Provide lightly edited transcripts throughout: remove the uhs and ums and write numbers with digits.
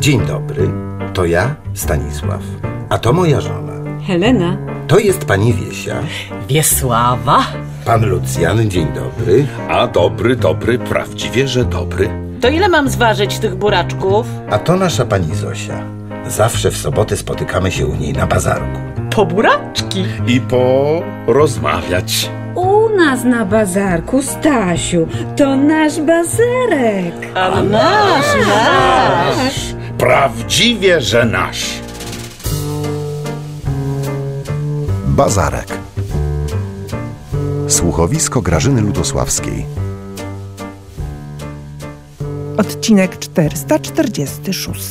Dzień dobry, to ja, Stanisław, a to moja żona. Helena. To jest pani Wiesia. Wiesława. Pan Lucjan, dzień dobry. A dobry, prawdziwie, że dobry. To ile mam zważyć tych buraczków? A to nasza pani Zosia. Zawsze w soboty spotykamy się u niej na bazarku. Po buraczki. I porozmawiać. U nas na bazarku, Stasiu, to nasz bazarek. A nasz. Prawdziwie, że nasz. Bazarek. Słuchowisko Grażyny Ludosławskiej. Odcinek 446.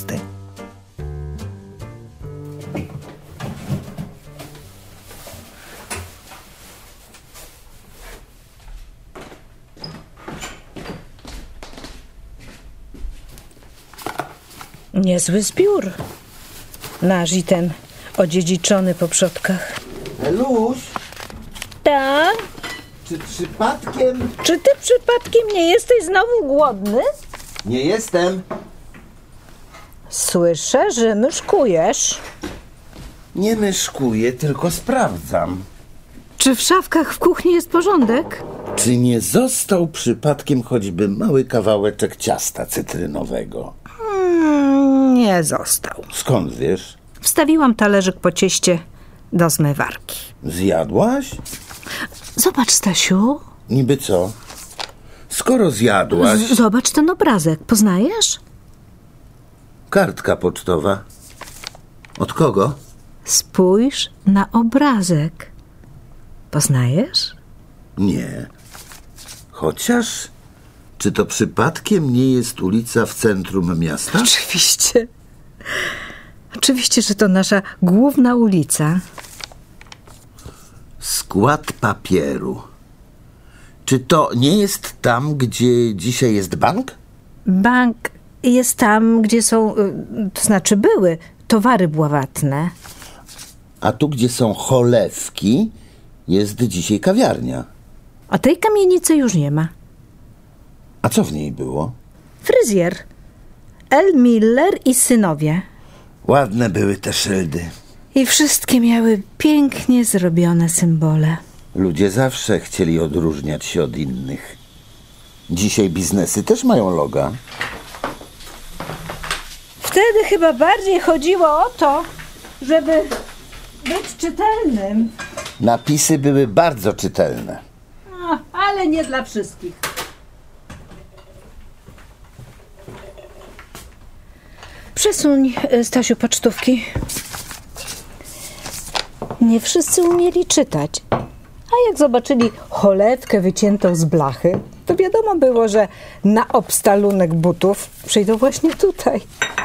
Niezły zbiór. Nasz i ten odziedziczony po przodkach. Eluś, Tak? czy przypadkiem... Czy ty przypadkiem nie jesteś znowu głodny? Nie jestem. Słyszę, że myszkujesz. Nie myszkuję, tylko sprawdzam. Czy w szafkach w kuchni jest porządek? Czy nie został przypadkiem choćby mały kawałeczek ciasta cytrynowego? Nie został. Skąd wiesz? Wstawiłam talerzyk po cieście do zmywarki. Zjadłaś? Zobacz, Stasiu. Niby co? Skoro zjadłaś... Zobacz ten obrazek. Poznajesz? Kartka pocztowa. Od kogo? Spójrz na obrazek. Poznajesz? Nie. Chociaż... Czy to przypadkiem nie jest ulica w centrum miasta? Oczywiście. Oczywiście, że to nasza główna ulica. Skład papieru. Czy to nie jest tam, gdzie dzisiaj jest bank? Bank jest tam, gdzie są, to znaczy były, towary bławatne. A tu, gdzie są cholewki, jest dzisiaj kawiarnia. A tej kamienicy już nie ma. A co w niej było? Fryzjer. L. Miller i synowie. Ładne były te szyldy. I wszystkie miały pięknie zrobione symbole. Ludzie zawsze chcieli odróżniać się od innych. Dzisiaj biznesy też mają loga. Wtedy chyba bardziej chodziło o to, żeby być czytelnym. Napisy były bardzo czytelne. Ale nie dla wszystkich. Przesuń, Stasiu, pocztówki. Nie wszyscy umieli czytać. A jak zobaczyli cholewkę wyciętą z blachy, to wiadomo było, że na obstalunek butów przyjdą właśnie tutaj.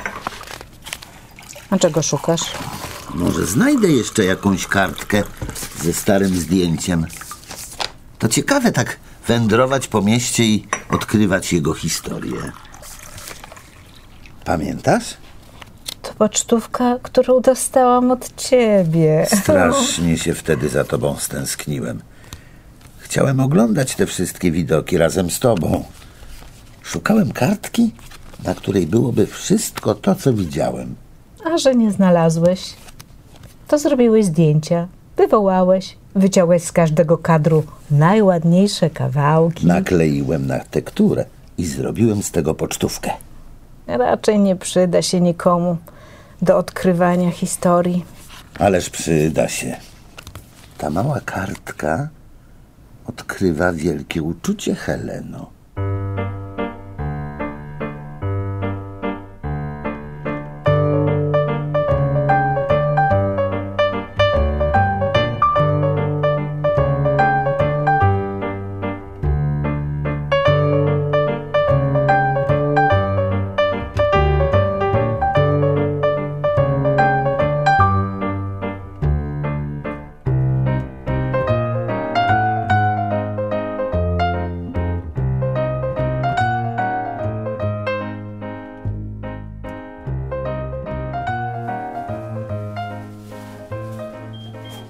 A czego szukasz? Może znajdę jeszcze jakąś kartkę ze starym zdjęciem. To ciekawe tak wędrować po mieście i odkrywać jego historię. Pamiętasz? To pocztówka, którą dostałam od ciebie. Strasznie się wtedy za tobą stęskniłem. Chciałem oglądać te wszystkie widoki razem z tobą. Szukałem kartki, na której byłoby wszystko to, co widziałem. A że nie znalazłeś, to zrobiłeś zdjęcia, wywołałeś, wyciąłeś z każdego kadru najładniejsze kawałki. Nakleiłem na tekturę i zrobiłem z tego pocztówkę. Raczej nie przyda się nikomu do odkrywania historii. Ależ przyda się. Ta mała kartka odkrywa wielkie uczucie, Heleno.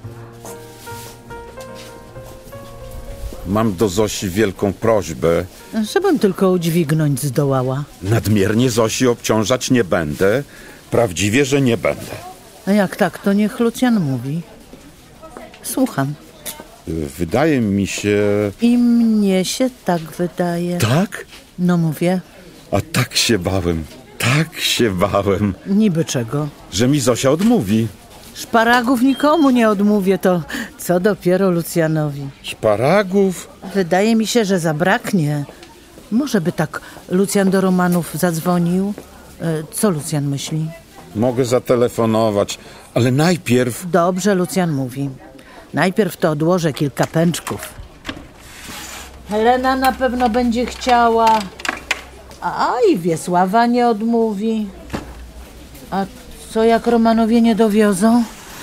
Mam do Zosi wielką prośbę. Żebym tylko udźwignąć zdołała. Nadmiernie Zosi obciążać nie będę. Prawdziwie, że nie będę. A jak tak, to niech Lucjan mówi. Słucham. Wydaje mi się... I mnie się tak wydaje. Tak? No mówię, A tak się bałem. Tak się bałem, niby czego? że mi Zosia odmówi. Szparagów nikomu nie odmówię, to co dopiero Lucjanowi. Szparagów? Wydaje mi się, że zabraknie. Może by tak Lucjan do Romanów zadzwonił? Co Lucjan myśli? Mogę zatelefonować, ale najpierw... Dobrze, Lucjan mówi. Najpierw to odłożę kilka pęczków. Helena na pewno będzie chciała. A i Wiesława nie odmówi. A co jak Romanowie nie dowiozą?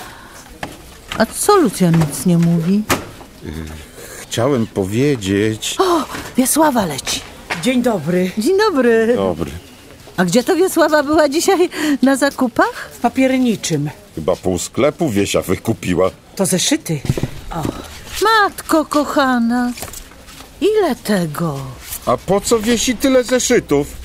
A co Lucjan nic nie mówi? Chciałem powiedzieć... O, Wiesława leci. Dzień dobry. Dzień dobry. Dobry. A gdzie to Wiesława była dzisiaj na zakupach? W papierniczym. Chyba pół sklepu Wiesia wykupiła. To zeszyty. Matko kochana, ile tego? A po co Wiesi tyle zeszytów?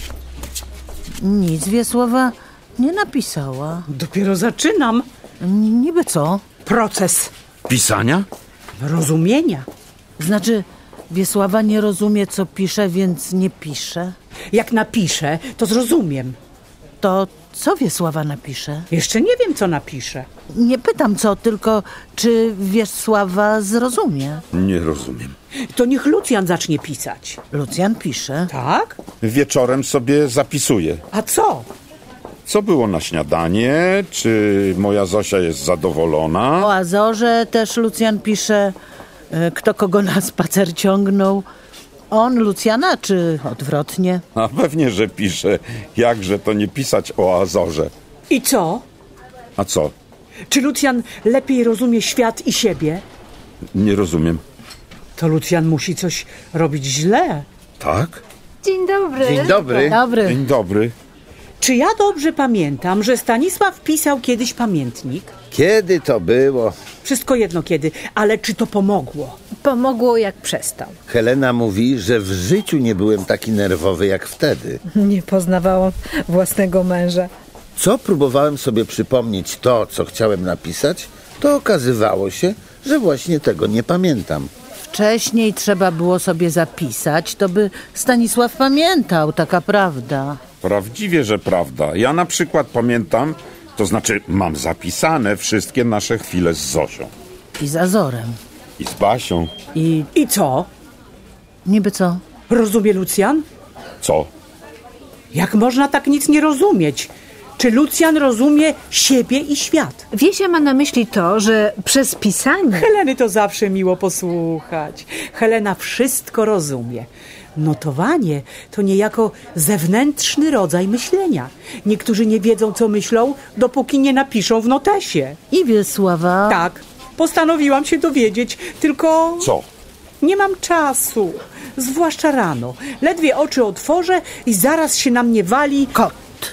Nic Wiesława nie napisała. Dopiero zaczynam. Niby co? Proces Pisania? rozumienia. Znaczy, Wiesława nie rozumie, co pisze, więc nie pisze. Jak napiszę, to zrozumiem. To co Wiesława napisze? Jeszcze nie wiem, co napiszę. Nie pytam co, tylko czy Wiesława zrozumie. Nie rozumiem. To niech Lucjan zacznie pisać. Lucjan pisze. Tak? Wieczorem sobie zapisuję. A co? Co było na śniadanie? Czy moja Zosia jest zadowolona? O Azorze też Lucjan pisze, kto kogo na spacer ciągnął. On Lucjana, czy odwrotnie? A pewnie, że pisze. Jakże to nie pisać o Azorze? I co? A co? Czy Lucjan lepiej rozumie świat i siebie? Nie rozumiem. To Lucjan musi coś robić źle. Tak? Dzień dobry. Dzień dobry. Dobry. Dzień dobry. Czy ja dobrze pamiętam, że Stanisław pisał kiedyś pamiętnik? Kiedy to było? Wszystko jedno kiedy, ale czy to pomogło? Pomogło jak przestał. Helena mówi, że w życiu nie byłem taki nerwowy jak wtedy. Nie poznawałam własnego męża. Co próbowałem sobie przypomnieć to, co chciałem napisać, to okazywało się, że właśnie tego nie pamiętam. Wcześniej trzeba było sobie zapisać, to by Stanisław pamiętał, taka prawda. Prawdziwie, że prawda. Ja na przykład pamiętam, to znaczy mam zapisane wszystkie nasze chwile z Zosią. I z Azorem. I z Basią. I co? Niby co? Rozumie Lucjan? Co? Jak można tak nic nie rozumieć? Czy Lucjan rozumie siebie i świat? Wiesia ma na myśli to, że przez pisanie... Heleny to zawsze miło posłuchać. Helena wszystko rozumie. Notowanie to niejako zewnętrzny rodzaj myślenia. Niektórzy nie wiedzą, co myślą, dopóki nie napiszą w notesie. I Wiesława... Tak, postanowiłam się dowiedzieć, tylko Co? nie mam czasu. Zwłaszcza rano. Ledwie oczy otworzę i zaraz się na mnie wali... Kot.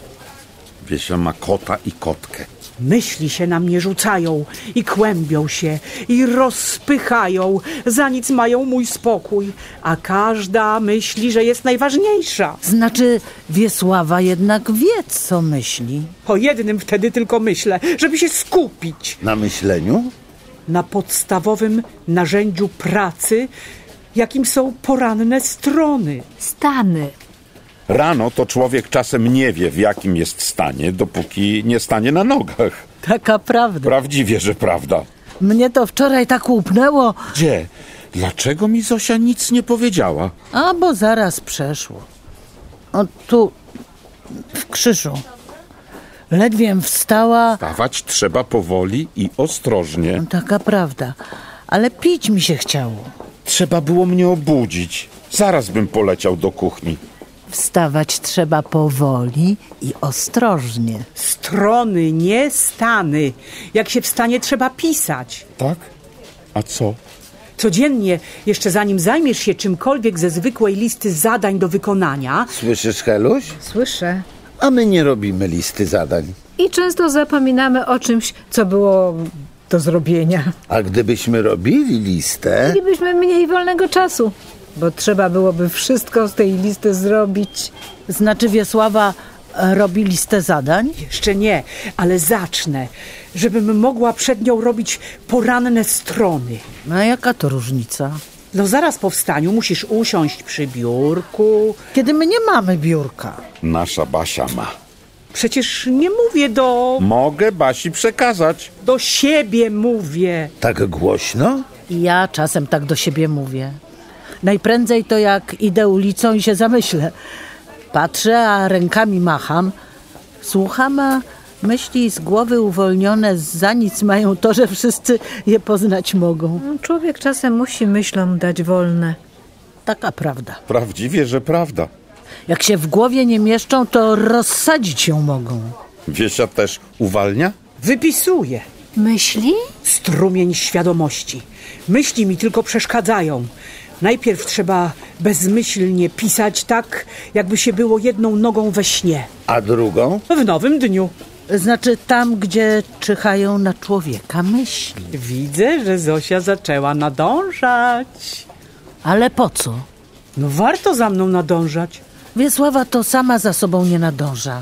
Wiesia ma kota i kotkę. Myśli się na mnie rzucają i kłębią się i rozpychają. Za nic mają mój spokój, a każda myśli, że jest najważniejsza. Znaczy, Wiesława jednak wie, co myśli. O jednym wtedy tylko myślę, żeby się skupić Na myśleniu? na podstawowym narzędziu pracy, jakim są poranne strony. Stany. Rano to człowiek czasem nie wie, w jakim jest stanie, dopóki nie stanie na nogach. Taka prawda. Prawdziwie, że prawda. Mnie to wczoraj tak łupnęło, Gdzie? Dlaczego mi Zosia nic nie powiedziała? a bo zaraz przeszło. O tu, w krzyżu. Ledwiem wstała, Dawać trzeba powoli i ostrożnie. taka prawda. Ale pić mi się chciało. Trzeba było mnie obudzić. Zaraz bym poleciał do kuchni. Wstawać trzeba powoli i ostrożnie. Strony, nie stany. Jak się wstanie, trzeba pisać. Tak? A co? Codziennie, jeszcze zanim zajmiesz się czymkolwiek ze zwykłej listy zadań do wykonania, Słyszysz, Heluś? Słyszę. A my nie robimy listy zadań. I często zapominamy o czymś, co było do zrobienia. A gdybyśmy robili listę, Mielibyśmy mniej wolnego czasu. bo trzeba byłoby wszystko z tej listy zrobić. Znaczy Wiesława robi listę zadań? Jeszcze nie, ale zacznę, żebym mogła przed nią robić poranne strony. A jaka to różnica? No zaraz po wstaniu musisz usiąść przy biurku. Kiedy my nie mamy biurka. Nasza Basia ma. Przecież nie mówię Mogę Basi przekazać. do siebie mówię. Tak głośno? I ja czasem tak do siebie mówię. Najprędzej to jak idę ulicą i się zamyślę. Patrzę, a rękami macham. Słucham, a myśli z głowy uwolnione za nic mają to, że wszyscy je poznać mogą. Człowiek czasem musi myślom dać wolne. Taka prawda. Prawdziwie, że prawda. Jak się w głowie nie mieszczą, to rozsadzić ją mogą. Wiesia też uwalnia? Wypisuję. Myśli? Strumień świadomości. Myśli mi tylko przeszkadzają. Najpierw trzeba bezmyślnie pisać tak, jakby się było jedną nogą we śnie. A drugą? W nowym dniu. Znaczy tam, gdzie czyhają na człowieka myśli. Widzę, że Zosia zaczęła nadążać. Ale po co? No warto za mną nadążać. Wiesława to sama za sobą nie nadąża.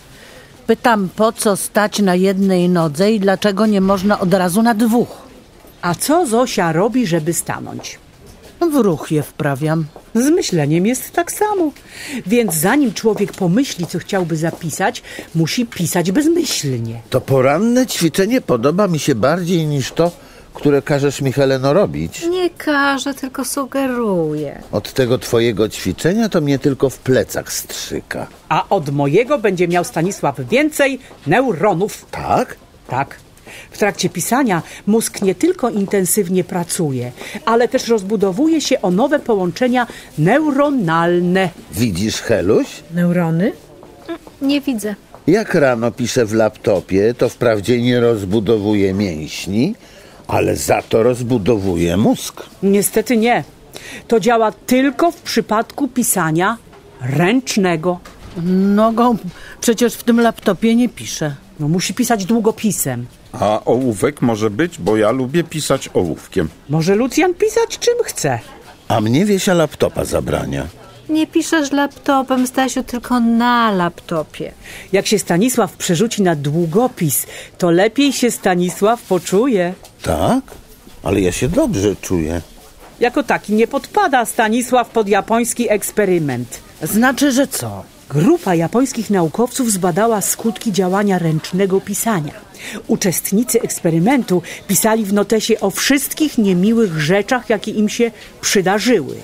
Pytam, po co stać na jednej nodze i dlaczego nie można od razu na dwóch? A co Zosia robi, żeby stanąć? W ruch je wprawiam. Z myśleniem jest tak samo. Więc zanim człowiek pomyśli, co chciałby zapisać, musi pisać bezmyślnie. To poranne ćwiczenie podoba mi się bardziej niż to, które każesz mi, Heleno, robić. Nie każe, tylko sugeruje. Od tego twojego ćwiczenia to mnie tylko w plecach strzyka. A od mojego będzie miał Stanisław więcej neuronów. Tak? Tak. W trakcie pisania mózg nie tylko intensywnie pracuje, ale też rozbudowuje się o nowe połączenia neuronalne. Widzisz, Heluś? Neurony? Nie widzę. Jak rano piszę w laptopie, to wprawdzie nie rozbudowuje mięśni, ale za to rozbudowuje mózg. Niestety nie. To działa tylko w przypadku pisania ręcznego. Nogą przecież w tym laptopie nie piszę. No, musi pisać długopisem. A ołówek może być, bo ja lubię pisać ołówkiem. Może Lucjan pisać czym chce. A mnie Wiesia laptopa zabrania. Nie piszesz laptopem, Stasiu, tylko na laptopie. Jak się Stanisław przerzuci na długopis, to lepiej się Stanisław poczuje. Tak? Ale ja się dobrze czuję. Jako taki nie podpada Stanisław pod japoński eksperyment. Znaczy, że co? Grupa japońskich naukowców zbadała skutki działania ręcznego pisania. Uczestnicy eksperymentu pisali w notesie o wszystkich niemiłych rzeczach, jakie im się przydarzyły.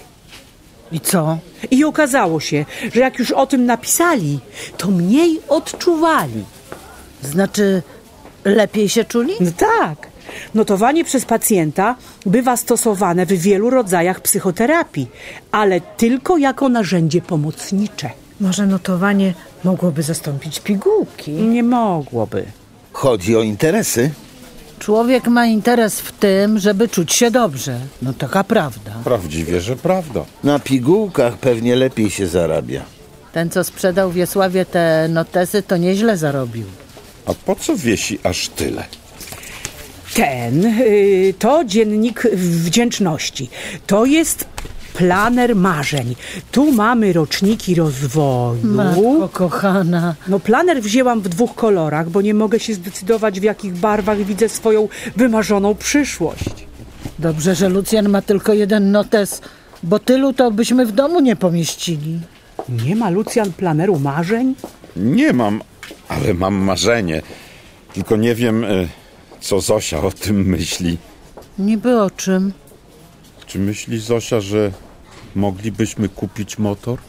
I co? I okazało się, że jak już o tym napisali, to mniej odczuwali. Znaczy, lepiej się czuli? No tak. Notowanie przez pacjenta bywa stosowane w wielu rodzajach psychoterapii, ale tylko jako narzędzie pomocnicze. Może notowanie mogłoby zastąpić pigułki? Nie mogłoby. Chodzi o interesy. Człowiek ma interes w tym, żeby czuć się dobrze. No taka prawda. Prawdziwie, że prawda. Na pigułkach pewnie lepiej się zarabia. Ten, co sprzedał Wiesławie te notesy, to nieźle zarobił. A po co Wiesi aż tyle? To dziennik wdzięczności. To jest planer marzeń. Tu mamy roczniki rozwoju. Matko kochana. No planer wzięłam w 2 kolorach, bo nie mogę się zdecydować, w jakich barwach widzę swoją wymarzoną przyszłość. Dobrze, że Lucjan ma tylko jeden notes, bo tylu to byśmy w domu nie pomieścili. Nie ma Lucjan planeru marzeń? Nie mam, ale mam marzenie. Tylko nie wiem, co Zosia o tym myśli. Niby o czym? Czy myśli Zosia, że moglibyśmy kupić motor?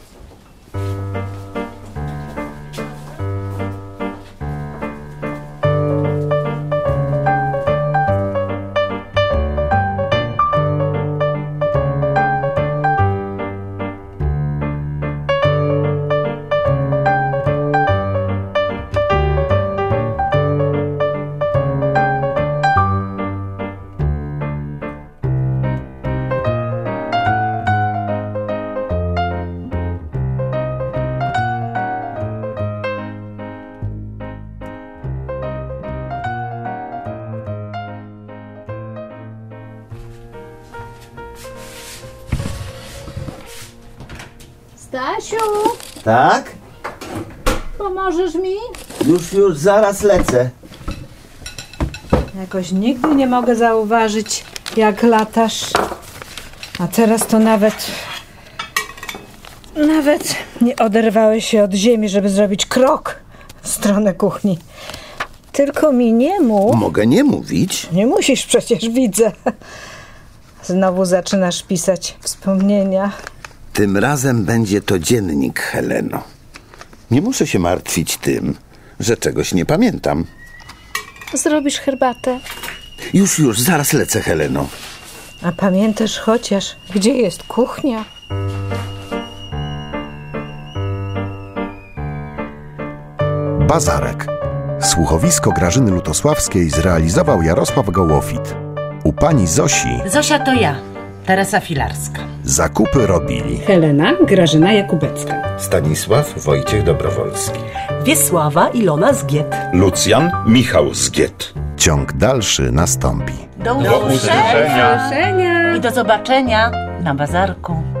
Stasiu, Tak? pomożesz mi? Już, zaraz lecę. Jakoś nigdy nie mogę zauważyć, jak latasz. A teraz to nawet nie oderwałeś się od ziemi, żeby zrobić krok w stronę kuchni. Tylko mi nie mów. Mogę nie mówić? Nie musisz, przecież widzę. Znowu zaczynasz pisać wspomnienia. Tym razem będzie to dziennik, Heleno. Nie muszę się martwić tym, że czegoś nie pamiętam. Zrobisz herbatę? Już, zaraz lecę, Heleno. A pamiętasz chociaż, gdzie jest kuchnia? Bazarek. Słuchowisko Grażyny Lutosławskiej zrealizował Jarosław Gołofit. U pani Zosi Zosia to ja, Teresa Filarska. zakupy robili Helena Grażyna Jakubecka. Stanisław Wojciech Dobrowolski. Wiesława Ilona Zgiet. Lucjan Michał Zgiet. Ciąg dalszy nastąpi. Do usłyszenia i do zobaczenia na bazarku.